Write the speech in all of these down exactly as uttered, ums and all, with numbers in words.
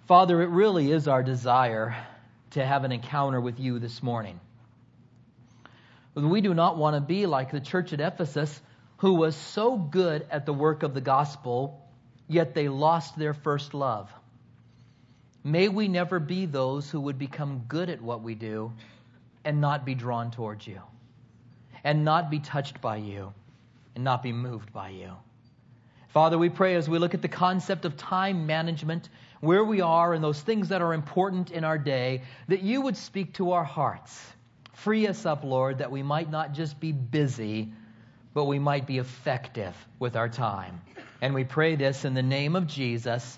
Father, it really is our desire to have an encounter with you this morning. We do not want to be like the church at Ephesus, who was so good at the work of the gospel, yet they lost their first love. May we never be those who would become good at what we do and not be drawn towards you, and not be touched by you, and not be moved by you. Father, we pray as we look at the concept of time management, where we are and those things that are important in our day, that you would speak to our hearts. Free us up, Lord, that we might not just be busy, but we might be effective with our time. And we pray this in the name of Jesus.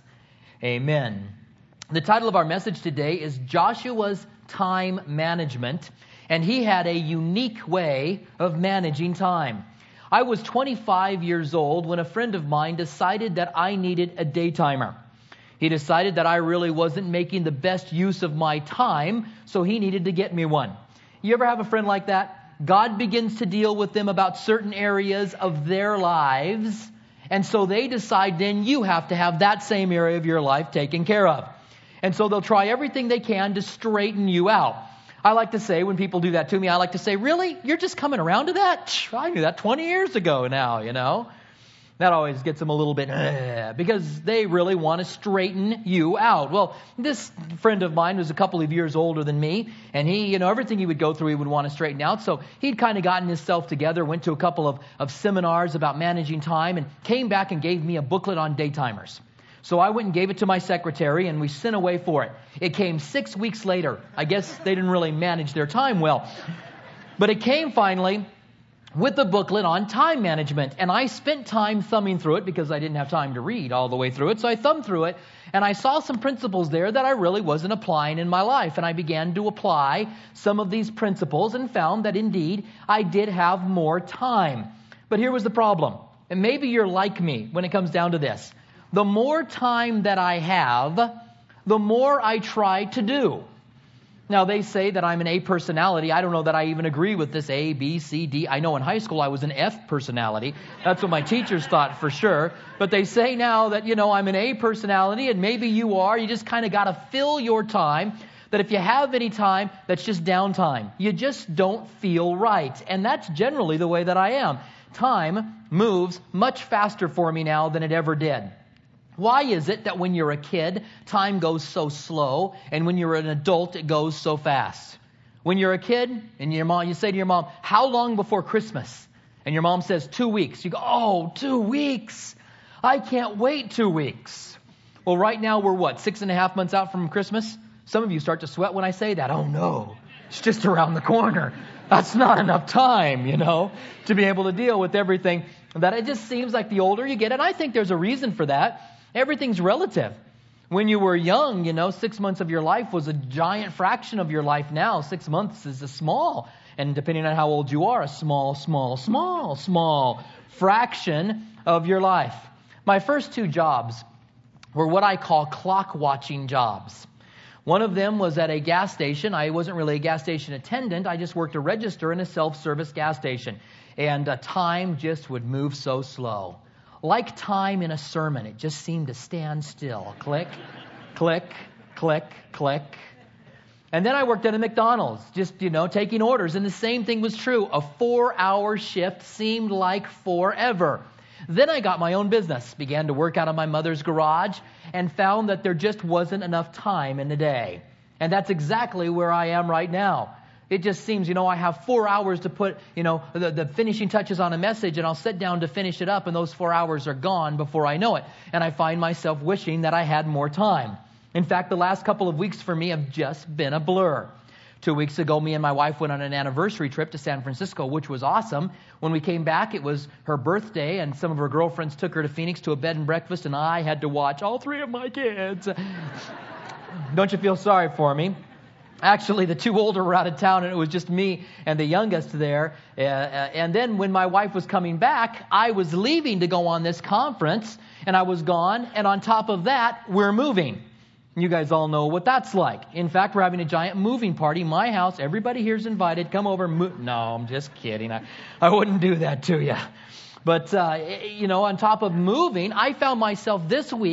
Amen. The title of our message today is Joshua's Time Management, and he had a unique way of managing time. I was twenty-five years old when a friend of mine decided that I needed a daytimer. He decided that I really wasn't making the best use of my time, so he needed to get me one. You ever have a friend like that? God begins to deal with them about certain areas of their lives, and so they decide then you have to have that same area of your life taken care of. And so they'll try everything they can to straighten you out. I like to say, when people do that to me, I like to say, really? You're just coming around to that? I knew that twenty years ago now, you know. That always gets them a little bit, eh, because they really want to straighten you out. Well, this friend of mine was a couple of years older than me, and he, you know, everything he would go through, he would want to straighten out. So he'd kind of gotten himself together, went to a couple of, of seminars about managing time, and came back and gave me a booklet on daytimers. So I went and gave it to my secretary, and we sent away for it. It came six weeks later. I guess they didn't really manage their time well. But it came finally with the booklet on time management. And I spent time thumbing through it because I didn't have time to read all the way through it. So I thumbed through it, and I saw some principles there that I really wasn't applying in my life. And I began to apply some of these principles and found that indeed I did have more time. But here was the problem. And maybe you're like me when it comes down to this. The more time that I have, the more I try to do. Now, they say that I'm an A personality. I don't know that I even agree with this A, B, C, D. I know in high school I was an F personality. That's what my teachers thought for sure. But they say now that, you know, I'm an A personality, and maybe you are. You just kind of got to fill your time. That if you have any time, that's just downtime. You just don't feel right. And that's generally the way that I am. Time moves much faster for me now than it ever did. Why is it that when you're a kid, time goes so slow, and when you're an adult, it goes so fast? When you're a kid, and your mom, you say to your mom, how long before Christmas? And your mom says, two weeks. You go, oh, two weeks. I can't wait two weeks. Well, right now we're what, six and a half months out from Christmas? Some of you start to sweat when I say that. Oh, no, it's just around the corner. That's not enough time, you know, to be able to deal with everything. That it just seems like the older you get, and I think there's a reason for that. Everything's relative. When you were young, you know, six months of your life was a giant fraction of your life now. Six months is a small, and depending on how old you are, a small, small, small, small fraction of your life. My first two jobs were what I call clock watching jobs. One of them was at a gas station. I wasn't really a gas station attendant. I just worked a register in a self-service gas station. And uh, time just would move so slow. Like time in a sermon, it just seemed to stand still. Click, click, click, click. And then I worked at a McDonald's, just, you know, taking orders. And the same thing was true. A four-hour shift seemed like forever. Then I got my own business, began to work out of my mother's garage, and found that there just wasn't enough time in the day. And that's exactly where I am right now. It just seems, you know, I have four hours to put, you know, the, the finishing touches on a message, and I'll sit down to finish it up, and those four hours are gone before I know it. And I find myself wishing that I had more time. In fact, the last couple of weeks for me have just been a blur. Two weeks ago, me and my wife went on an anniversary trip to San Francisco, which was awesome. When we came back, it was her birthday, and some of her girlfriends took her to Phoenix to a bed and breakfast, and I had to watch all three of my kids. Don't you feel sorry for me? Actually, the two older were out of town, and it was just me and the youngest there. Uh, and then when my wife was coming back, I was leaving to go on this conference, and I was gone. And on top of that, we're moving. You guys all know what that's like. In fact, we're having a giant moving party. My house, everybody here's invited. Come over. Mo- no, I'm just kidding. I, I wouldn't do that to you. But, uh, you know, on top of moving, I found myself this week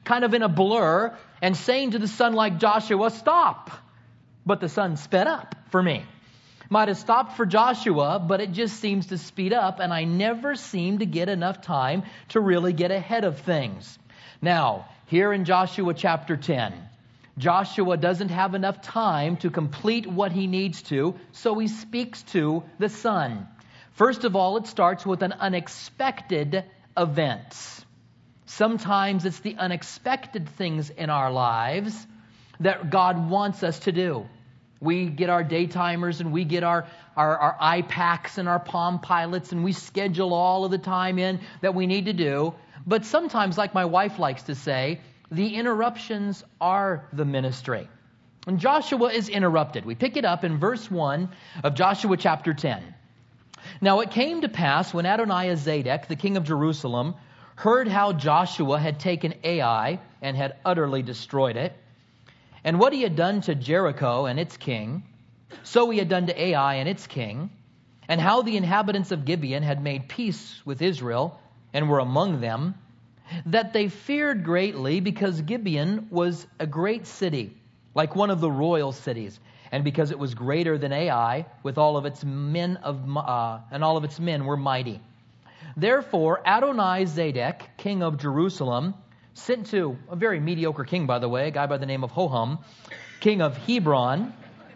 kind of in a blur, and saying to the sun like Joshua, stop. But the sun sped up for me. Might have stopped for Joshua, but it just seems to speed up, and I never seem to get enough time to really get ahead of things. Now, here in Joshua chapter ten, Joshua doesn't have enough time to complete what he needs to, so he speaks to the sun. First of all, it starts with an unexpected event. Sometimes it's the unexpected things in our lives that God wants us to do. We get our daytimers and we get our, our, our iPacs and our Palm Pilots and we schedule all of the time in that we need to do. But sometimes, like my wife likes to say, the interruptions are the ministry. And Joshua is interrupted. We pick it up in verse one of Joshua chapter ten. Now it came to pass when Adonizedek, the king of Jerusalem, heard how Joshua had taken Ai and had utterly destroyed it, and what he had done to Jericho and its king, so he had done to Ai and its king, and how the inhabitants of Gibeon had made peace with Israel and were among them, that they feared greatly, because Gibeon was a great city, like one of the royal cities, and because it was greater than Ai, with all of its men of uh, and all of its men were mighty. Therefore Adonizedek, king of Jerusalem, sent to a very mediocre king, by the way, a guy by the name of Hoham, king of Hebron,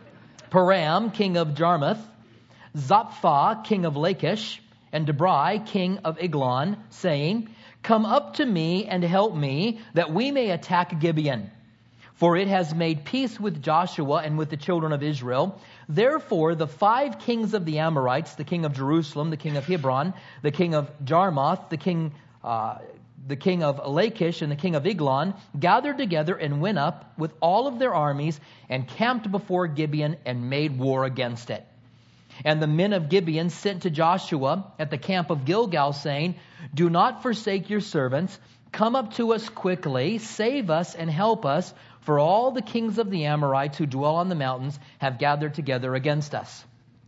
Param, king of Jarmuth, Zapha, king of Lachish, and Debrai, king of Eglon, saying, come up to me and help me, that we may attack Gibeon. For it has made peace with Joshua and with the children of Israel. Therefore the five kings of the Amorites, the king of Jerusalem, the king of Hebron, the king of Jarmuth, the king uh, the king of Lachish, and the king of Eglon, gathered together and went up with all of their armies and camped before Gibeon and made war against it. And the men of Gibeon sent to Joshua at the camp of Gilgal, saying, do not forsake your servants. Come up to us quickly, save us and help us, for all the kings of the Amorites who dwell on the mountains have gathered together against us.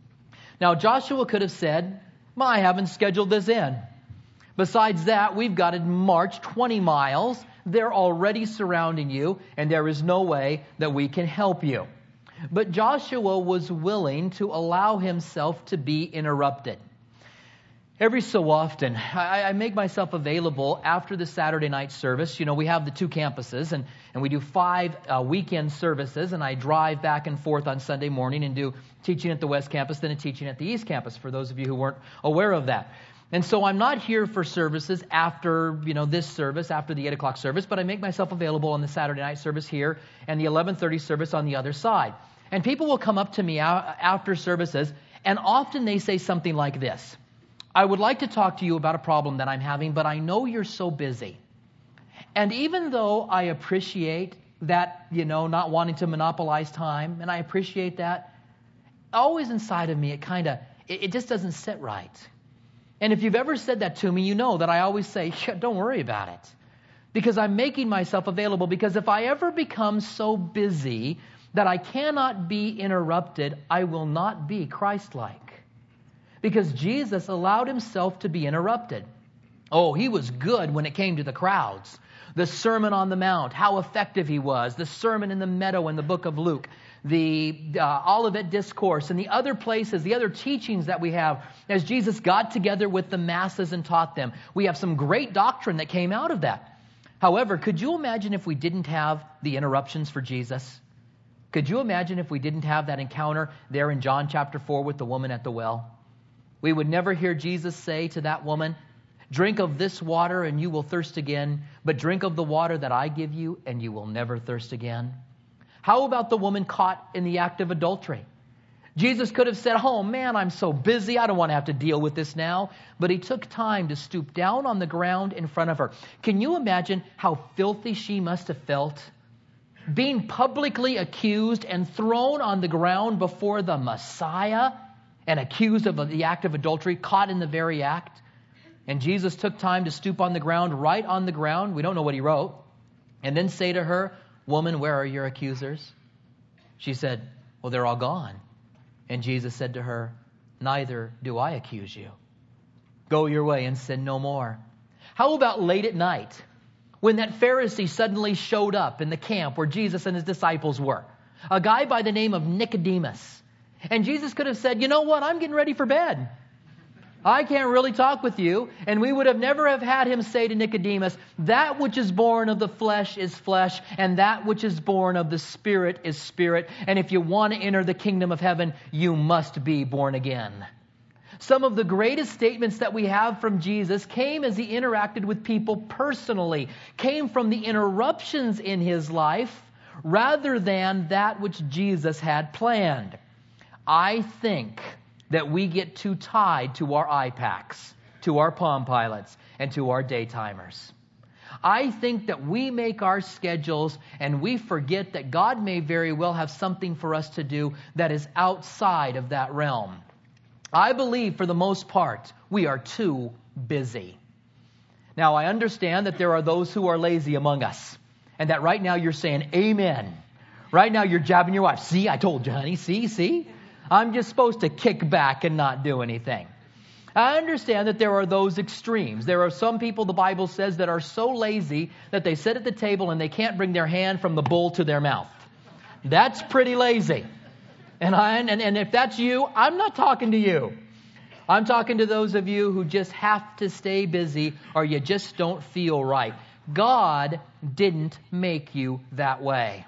Now Joshua could have said, well, I haven't scheduled this in. Besides that, we've got to march twenty miles. They're already surrounding you, and there is no way that we can help you. But Joshua was willing to allow himself to be interrupted. Every so often, I, I make myself available after the Saturday night service. You know, we have the two campuses, and, and we do five uh, weekend services, and I drive back and forth on Sunday morning and do teaching at the West Campus, then a teaching at the East Campus, for those of you who weren't aware of that. And so I'm not here for services after, you know, this service, after the eight o'clock service, but I make myself available on the Saturday night service here and the eleven thirty service on the other side. And people will come up to me after services, and often they say something like this: I would like to talk to you about a problem that I'm having, but I know you're so busy. And even though I appreciate that, you know, not wanting to monopolize time, and I appreciate that, always inside of me, it kind of, it, it just doesn't sit right. And if you've ever said that to me, you know that I always say, yeah, don't worry about it. Because I'm making myself available. Because if I ever become so busy that I cannot be interrupted, I will not be Christ-like. Because Jesus allowed himself to be interrupted. Oh, he was good when it came to the crowds. The Sermon on the Mount, how effective he was. The sermon in the meadow in the book of Luke. The uh, Olivet Discourse and the other places, the other teachings that we have as Jesus got together with the masses and taught them. We have some great doctrine that came out of that. However, could you imagine if we didn't have the interruptions for Jesus? Could you imagine if we didn't have that encounter there in John chapter four with the woman at the well? We would never hear Jesus say to that woman, drink of this water and you will thirst again, but drink of the water that I give you and you will never thirst again. How about the woman caught in the act of adultery? Jesus could have said, oh man, I'm so busy, I don't want to have to deal with this now. But he took time to stoop down on the ground in front of her. Can you imagine how filthy she must have felt? Being publicly accused and thrown on the ground before the Messiah and accused of the act of adultery, caught in the very act. And Jesus took time to stoop on the ground, write on the ground, we don't know what he wrote, and then say to her, woman, where are your accusers? She said, well, they're all gone. And Jesus said to her, neither do I accuse you. Go your way and sin no more. How about late at night? when that Pharisee suddenly showed up in the camp where Jesus and his disciples were. A guy by the name of Nicodemus. And Jesus could have said, you know what, I'm getting ready for bed. I can't really talk with you. And we would have never have had him say to Nicodemus, that which is born of the flesh is flesh, and that which is born of the Spirit is spirit. And if you want to enter the kingdom of heaven, you must be born again. Some of the greatest statements that we have from Jesus came as he interacted with people personally, came from the interruptions in his life rather than that which Jesus had planned. I think that we get too tied to our iPads, to our Palm Pilots, and to our daytimers. I think that we make our schedules and we forget that God may very well have something for us to do that is outside of that realm. I believe for the most part, we are too busy. Now, I understand that there are those who are lazy among us, and that right now you're saying, amen. Right now you're jabbing your wife. See, I told you, honey. See, see? I'm just supposed to kick back and not do anything. I understand that there are those extremes. There are some people, the Bible says, that are so lazy that they sit at the table and they can't bring their hand from the bowl to their mouth. That's pretty lazy. And, I, and, and if that's you, I'm not talking to you. I'm talking to those of you who just have to stay busy or you just don't feel right. God didn't make you that way.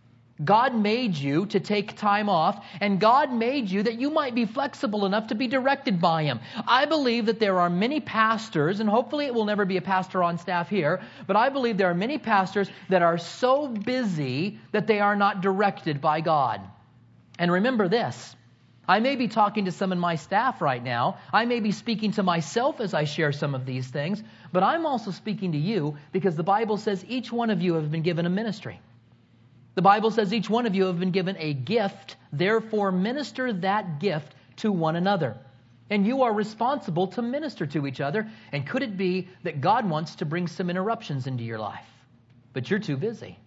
God made you to take time off, and God made you that you might be flexible enough to be directed by Him. I believe that there are many pastors, and hopefully it will never be a pastor on staff here, but I believe there are many pastors that are so busy that they are not directed by God. And remember this, I may be talking to some in my staff right now. I may be speaking to myself as I share some of these things, but I'm also speaking to you because the Bible says each one of you have been given a ministry. The Bible says each one of you have been given a gift, therefore minister that gift to one another. And you are responsible to minister to each other. And could it be that God wants to bring some interruptions into your life, but you're too busy?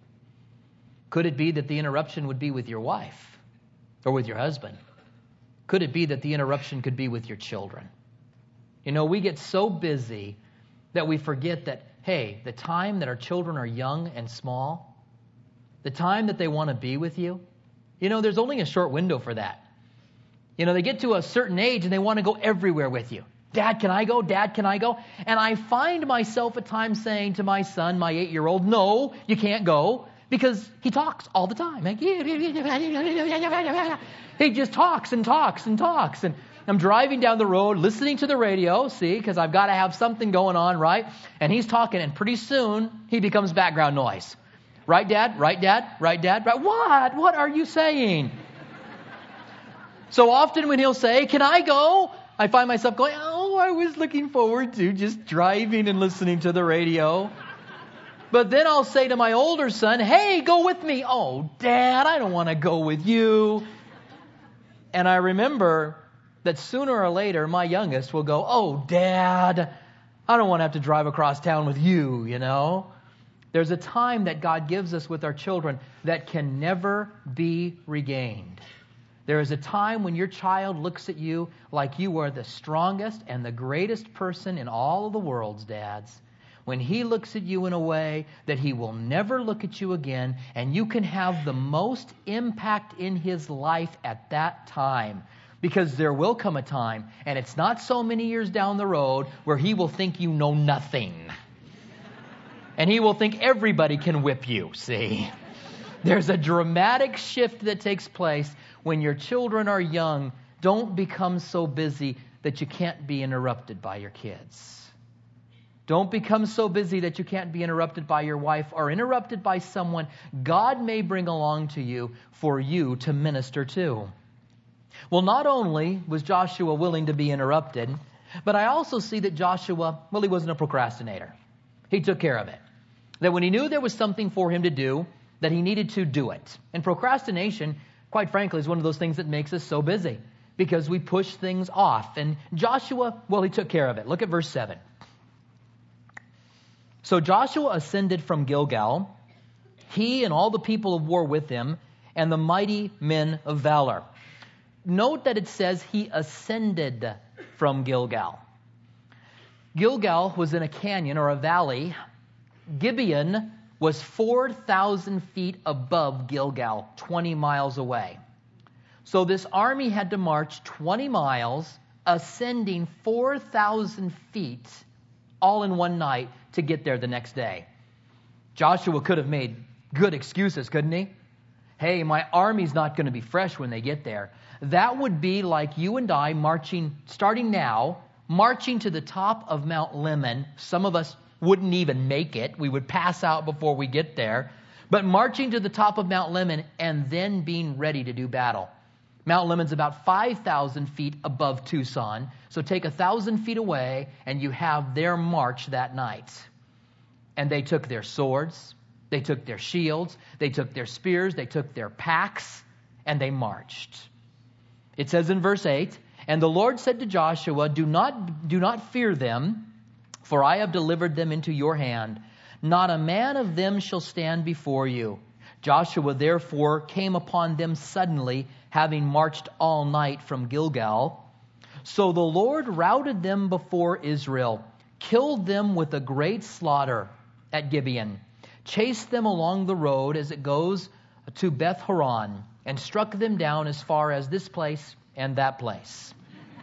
Could it be that the interruption would be with your wife or with your husband? Could it be that the interruption could be with your children? You know, we get so busy that we forget that, hey, the time that our children are young and small, the time that they want to be with you, you know, there's only a short window for that. You know, they get to a certain age and they want to go everywhere with you. Dad, can I go? Dad, can I go? And I find myself at times saying to my son, my eight-year-old, no, you can't go, because he talks all the time. He just talks and talks and talks. And I'm driving down the road, listening to the radio, see, because I've got to have something going on, right? And he's talking, and pretty soon he becomes background noise. Right, Dad? Right, Dad? Right, Dad? Right. What? What are you saying? So often when he'll say, can I go? I find myself going, oh, I was looking forward to just driving and listening to the radio. But then I'll say to my older son, hey, go with me. Oh, Dad, I don't want to go with you. And I remember that sooner or later, my youngest will go, oh, Dad, I don't want to have to drive across town with you, you know. There's a time that God gives us with our children that can never be regained. There is a time when your child looks at you like you are the strongest and the greatest person in all of the world's dads. When he looks at you in a way that he will never look at you again, and you can have the most impact in his life at that time. Because there will come a time, and it's not so many years down the road, where he will think you know nothing. And he will think everybody can whip you, see. There's a dramatic shift that takes place when your children are young. Don't become so busy that you can't be interrupted by your kids. Don't become so busy that you can't be interrupted by your wife or interrupted by someone God may bring along to you for you to minister to. Well, not only was Joshua willing to be interrupted, but I also see that Joshua, well, he wasn't a procrastinator. He took care of it. That when he knew there was something for him to do, that he needed to do it. And procrastination, quite frankly, is one of those things that makes us so busy because we push things off. And Joshua, well, he took care of it. Look at verse seven. So Joshua ascended from Gilgal, he and all the people of war with him, and the mighty men of valor. Note that it says he ascended from Gilgal. Gilgal was in a canyon or a valley Gibeon was four thousand feet above Gilgal, twenty miles away. So this army had to march twenty miles, ascending four thousand feet, all in one night to get there the next day. Joshua could have made good excuses, couldn't he? Hey, my army's not going to be fresh when they get there. That would be like you and I marching, starting now, marching to the top of Mount Lemon. Some of us wouldn't even make it. We would pass out before we get there. But marching to the top of Mount Lemon and then being ready to do battle. Mount Lemon's about five thousand feet above Tucson. So take one thousand feet away and you have their march that night. And they took their swords, they took their shields, they took their spears, they took their packs, and they marched. It says in verse eight, "And the Lord said to Joshua, Do not, do not fear them, for I have delivered them into your hand. Not a man of them shall stand before you." Joshua therefore came upon them suddenly, having marched all night from Gilgal. So the Lord routed them before Israel, killed them with a great slaughter at Gibeon, chased them along the road as it goes to Beth Horon, and struck them down as far as this place and that place.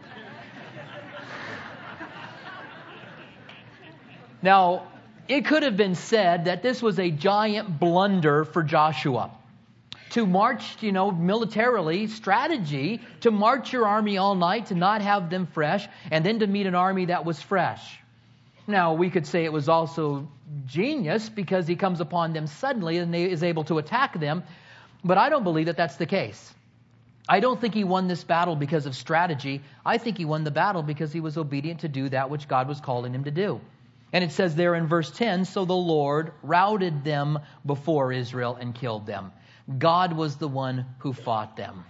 Now, it could have been said that this was a giant blunder for Joshua. To march, you know, militarily, strategy, to march your army all night, to not have them fresh, and then to meet an army that was fresh. Now, we could say it was also genius because he comes upon them suddenly and is able to attack them. But I don't believe that that's the case. I don't think he won this battle because of strategy. I think he won the battle because he was obedient to do that which God was calling him to do. And it says there in verse ten, "So the Lord routed them before Israel and killed them." God was the one who fought them.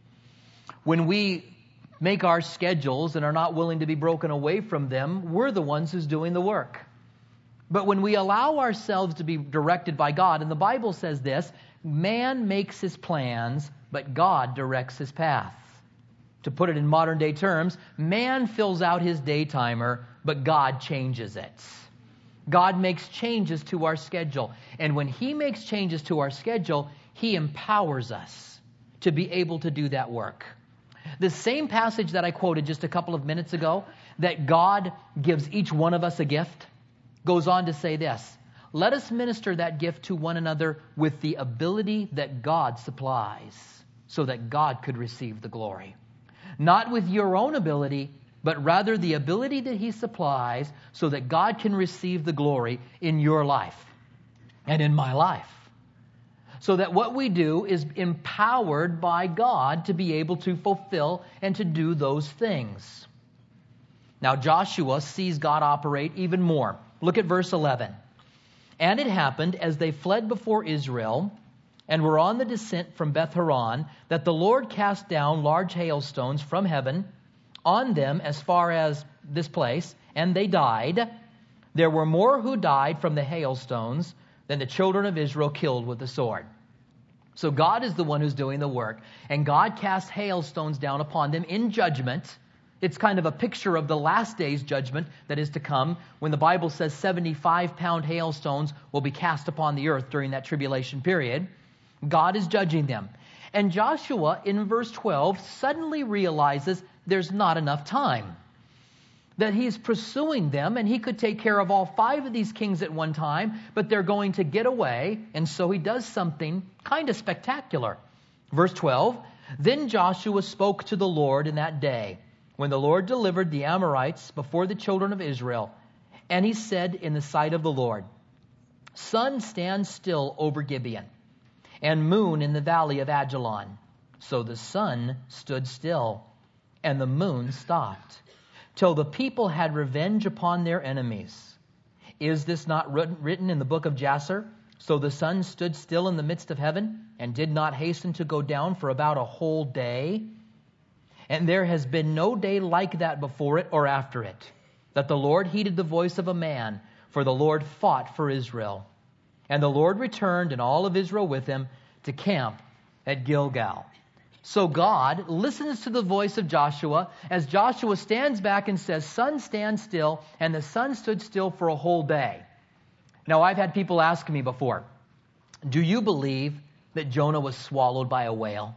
When we make our schedules and are not willing to be broken away from them, we're the ones who's doing the work. But when we allow ourselves to be directed by God, and the Bible says this, man makes his plans, but God directs his path. To put it in modern day terms, man fills out his day timer, but God changes it. God makes changes to our schedule. And when he makes changes to our schedule, he empowers us to be able to do that work. The same passage that I quoted just a couple of minutes ago, that God gives each one of us a gift, goes on to say this: let us minister that gift to one another with the ability that God supplies, so that God could receive the glory. Not with your own ability, but rather the ability that he supplies, so that God can receive the glory in your life and in my life. So that what we do is empowered by God to be able to fulfill and to do those things. Now Joshua sees God operate even more. Look at verse eleven. "And it happened, as they fled before Israel and were on the descent from Beth Horon, that the Lord cast down large hailstones from heaven on them as far as this place, and they died. There were more who died from the hailstones than the children of Israel killed with the sword." So God is the one who's doing the work, and God casts hailstones down upon them in judgment. It's kind of a picture of the last day's judgment that is to come, when the Bible says seventy-five pound hailstones will be cast upon the earth during that tribulation period. God is judging them. And Joshua, in verse twelve, suddenly realizes there's not enough time. That he's pursuing them, and he could take care of all five of these kings at one time, but they're going to get away, and so he does something kind of spectacular. Verse twelve, "Then Joshua spoke to the Lord in that day, when the Lord delivered the Amorites before the children of Israel. And he said in the sight of the Lord, Sun, stand still over Gibeon, and moon in the valley of Ajalon. So the sun stood still, and the moon stopped, till the people had revenge upon their enemies. Is this not written in the book of Jasher? So the sun stood still in the midst of heaven, and did not hasten to go down for about a whole day. And there has been no day like that before it or after it, that the Lord heeded the voice of a man, for the Lord fought for Israel. And the Lord returned, and all of Israel with him, to camp at Gilgal." So God listens to the voice of Joshua as Joshua stands back and says, "Sun, stand still," and the sun stood still for a whole day. Now, I've had people ask me before, do you believe that Jonah was swallowed by a whale?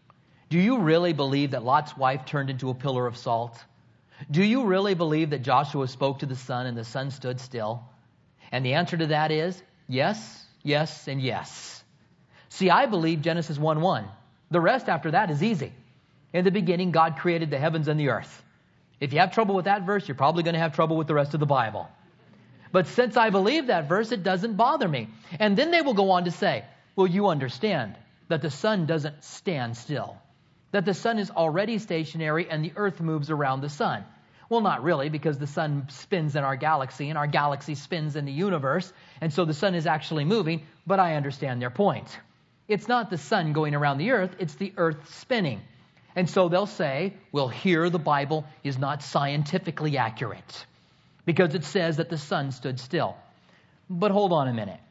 Do you really believe that Lot's wife turned into a pillar of salt? Do you really believe that Joshua spoke to the sun and the sun stood still? And the answer to that is yes, yes, and yes. See, I believe Genesis one one. The rest after that is easy. In the beginning, God created the heavens and the earth. If you have trouble with that verse, you're probably going to have trouble with the rest of the Bible. But since I believe that verse, it doesn't bother me. And then they will go on to say, well, you understand that the sun doesn't stand still, that the sun is already stationary and the earth moves around the sun. Well, not really, because the sun spins in our galaxy and our galaxy spins in the universe. And so the sun is actually moving, but I understand their point. It's not the sun going around the earth, it's the earth spinning. And so they'll say, well, here the Bible is not scientifically accurate because it says that the sun stood still. But hold on a minute.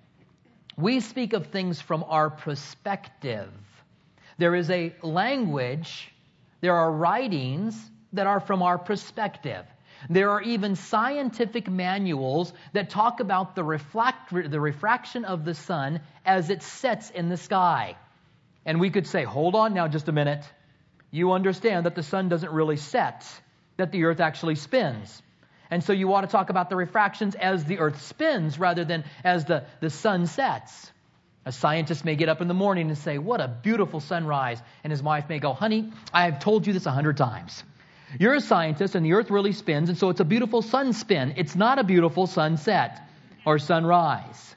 We speak of things from our perspective. There is a language, there are writings that are from our perspective. There are even scientific manuals that talk about the, reflect, the refraction of the sun as it sets in the sky. And we could say, hold on now just a minute. You understand that the sun doesn't really set, that the earth actually spins. And so you want to talk about the refractions as the earth spins rather than as the, the sun sets. A scientist may get up in the morning and say, what a beautiful sunrise. And his wife may go, honey, I have told you this a hundred times. You're a scientist and the earth really spins, and so it's a beautiful sun spin. It's not a beautiful sunset or sunrise.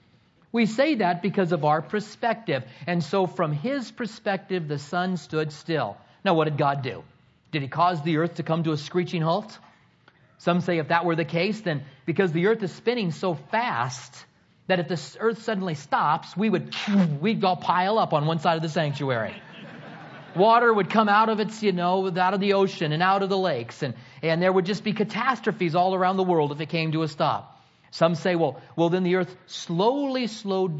We say that because of our perspective. And so from his perspective, the sun stood still. Now, what did God do? Did he cause the earth to come to a screeching halt? Some say if that were the case, then because the earth is spinning so fast that if the earth suddenly stops, we would we'd all pile up on one side of the sanctuary. Water would come out of its, you know, out of the ocean and out of the lakes. And, and there would just be catastrophes all around the world if it came to a stop. Some say, well, well, then the earth slowly slowed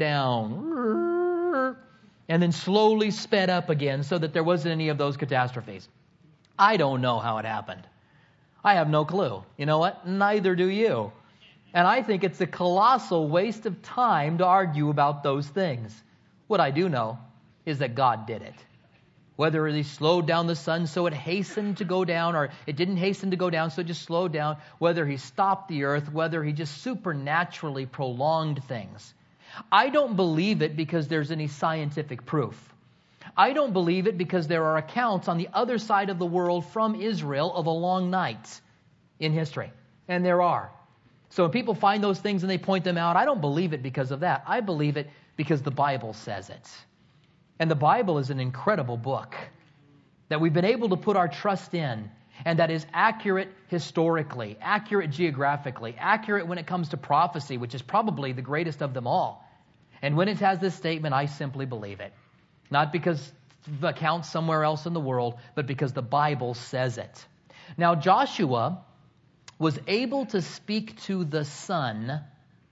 down and then slowly sped up again so that there wasn't any of those catastrophes. I don't know how it happened. I have no clue. You know what? Neither do you. And I think it's a colossal waste of time to argue about those things. What I do know is that God did it. Whether he slowed down the sun so it hastened to go down, or it didn't hasten to go down so it just slowed down, whether he stopped the earth, whether he just supernaturally prolonged things. I don't believe it because there's any scientific proof. I don't believe it because there are accounts on the other side of the world from Israel of a long night in history. And there are. So when people find those things and they point them out, I don't believe it because of that. I believe it because the Bible says it. And the Bible is an incredible book that we've been able to put our trust in, and that is accurate historically, accurate geographically, accurate when it comes to prophecy, which is probably the greatest of them all. And when it has this statement, I simply believe it. Not because of accounts somewhere else in the world, but because the Bible says it. Now, Joshua was able to speak to the sun,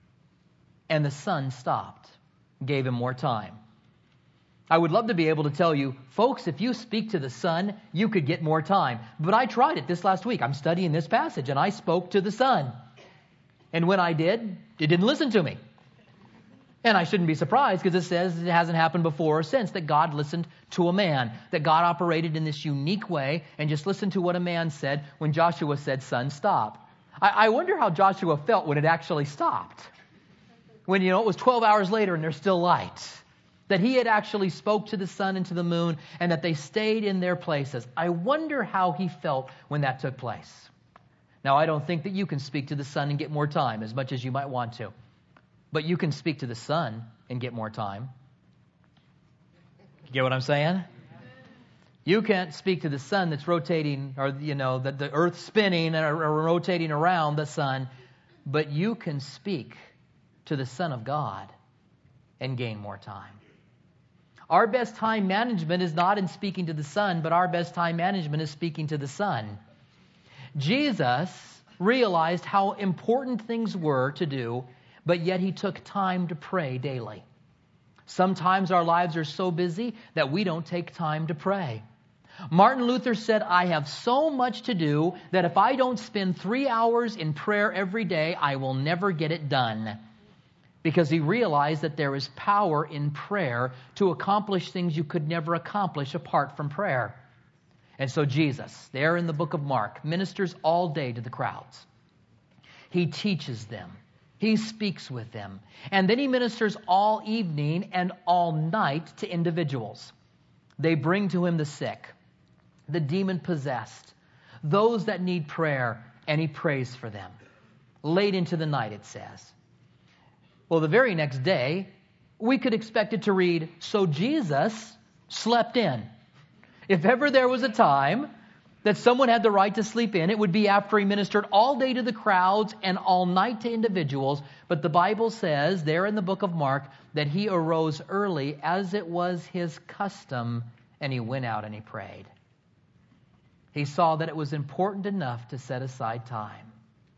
and the sun stopped, gave him more time. I would love to be able to tell you, folks, if you speak to the sun, you could get more time. But I tried it this last week. I'm studying this passage, and I spoke to the sun. And when I did, it didn't listen to me. And I shouldn't be surprised because it says it hasn't happened before or since that God listened to a man, that God operated in this unique way and just listened to what a man said when Joshua said, sun, stop. I, I wonder how Joshua felt when it actually stopped. When, you know, it was twelve hours later and there's still light. That he had actually spoke to the sun and to the moon and that they stayed in their places. I wonder how he felt when that took place. Now, I don't think that you can speak to the sun and get more time as much as you might want to. But you can speak to the sun and get more time. You get what I'm saying? You can't speak to the sun that's rotating, or, you know, the, the earth spinning or, or rotating around the sun. But you can speak to the Son of God and gain more time. Our best time management is not in speaking to the sun, but our best time management is speaking to the sun. Jesus realized how important things were to do, but yet he took time to pray daily. Sometimes our lives are so busy that we don't take time to pray. Martin Luther said, I have so much to do that if I don't spend three hours in prayer every day, I will never get it done. because he realized that there is power in prayer to accomplish things you could never accomplish apart from prayer. And so Jesus, there in the book of Mark, ministers all day to the crowds. He teaches them. He speaks with them. And then he ministers all evening and all night to individuals. They bring to him the sick, the demon-possessed, those that need prayer, and he prays for them. Late into the night, it says. Well, the very next day, we could expect it to read, so Jesus slept in. If ever there was a time that someone had the right to sleep in, it would be after he ministered all day to the crowds and all night to individuals. But the Bible says there in the book of Mark that he arose early as it was his custom, and he went out and he prayed. He saw that it was important enough to set aside time.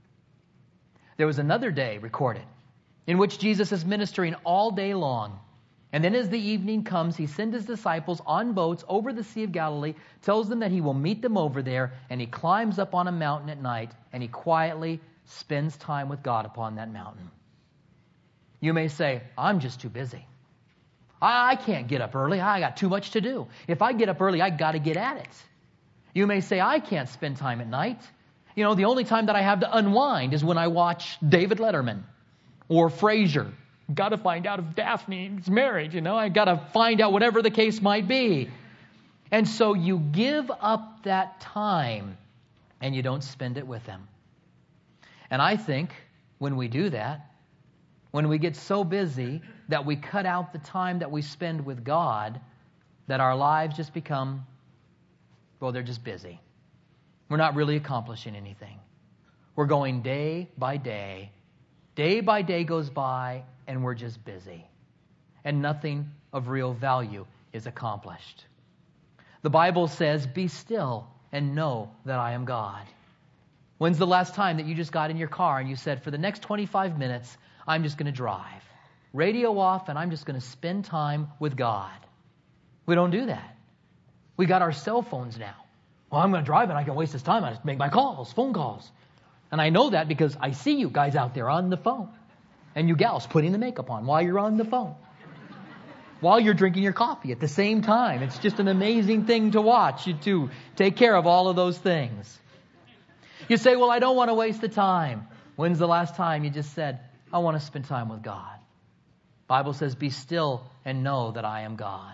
There was another day recorded in which Jesus is ministering all day long. And then as the evening comes, he sends his disciples on boats over the Sea of Galilee, tells them that he will meet them over there, and he climbs up on a mountain at night, and he quietly spends time with God upon that mountain. You may say, I'm just too busy. I can't get up early. I got too much to do. If I get up early, I got to get at it. You may say, I can't spend time at night. You know, the only time that I have to unwind is when I watch David Letterman or Frasier. Got to find out if Daphne's married, you know. I got to find out whatever the case might be. And so you give up that time and you don't spend it with him. And I think when we do that, when we get so busy that we cut out the time that we spend with God, that our lives just become, well, they're just busy. We're not really accomplishing anything. We're going day by day. Day by day goes by, and we're just busy. And nothing of real value is accomplished. The Bible says, be still and know that I am God. When's the last time that you just got in your car and you said, for the next twenty-five minutes, I'm just going to drive. Radio off, and I'm just going to spend time with God. We don't do that. We got our cell phones now. Well, I'm going to drive and I can waste this time. I just make my calls, phone calls. And I know that because I see you guys out there on the phone. And you gals putting the makeup on while you're on the phone. While you're drinking your coffee at the same time. It's just an amazing thing to watch. You two take care of all of those things. You say, well, I don't want to waste the time. When's the last time you just said, I want to spend time with God? The Bible says, be still and know that I am God.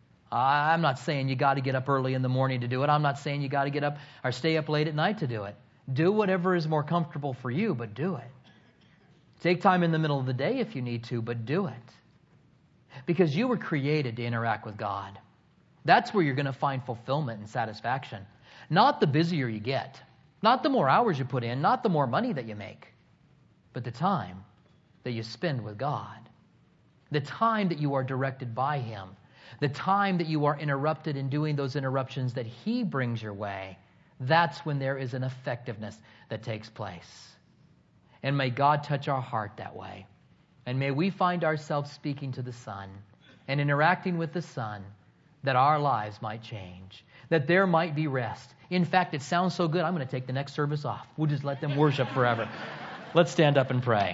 I'm not saying you got to get up early in the morning to do it. I'm not saying you got to get up or stay up late at night to do it. Do whatever is more comfortable for you, but do it. Take time in the middle of the day if you need to, but do it. Because you were created to interact with God. That's where you're going to find fulfillment and satisfaction. Not the busier you get. Not the more hours you put in. Not the more money that you make. But the time that you spend with God. The time that you are directed by Him. The time that you are interrupted in doing those interruptions that He brings your way. That's when there is an effectiveness that takes place. And may God touch our heart that way. And may we find ourselves speaking to the Son and interacting with the Son, that our lives might change, that there might be rest. In fact, it sounds so good, I'm going to take the next service off. We'll just let them worship forever. Let's stand up and pray.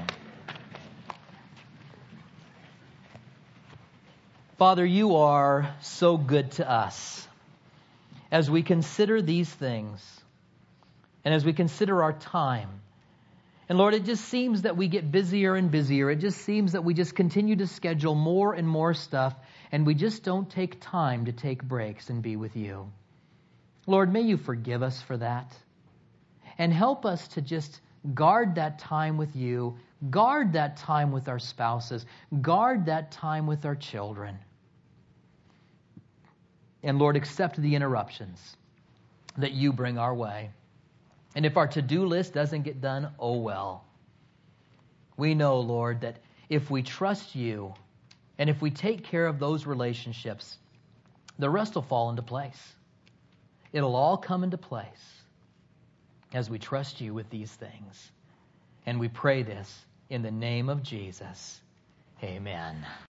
Father, you are so good to us. As we consider these things, and as we consider our time, and Lord, it just seems that we get busier and busier. It just seems that we just continue to schedule more and more stuff, and we just don't take time to take breaks and be with you. Lord, may you forgive us for that, and help us to just guard that time with you, guard that time with our spouses, guard that time with our children. And Lord, accept the interruptions that you bring our way. And if our to-do list doesn't get done, oh well. We know, Lord, that if we trust you and if we take care of those relationships, the rest will fall into place. It'll all come into place as we trust you with these things. And we pray this in the name of Jesus. Amen.